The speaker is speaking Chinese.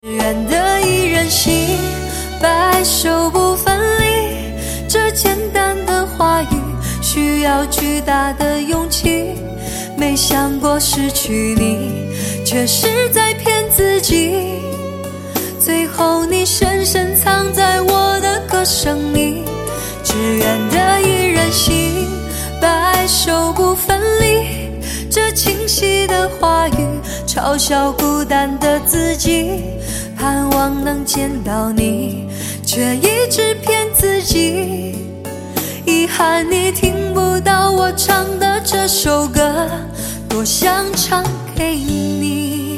愿得一人心，白首不分离。这简单的话语需要巨大的勇气，没想过失去你，却是在骗自己。最后你深深藏在我的歌声里，只愿得一人心，白首不分离。这清晰的话语嘲笑孤单的自己，盼望能见到你，却一直骗自己。遗憾你听不到我唱的这首歌，多想唱给你。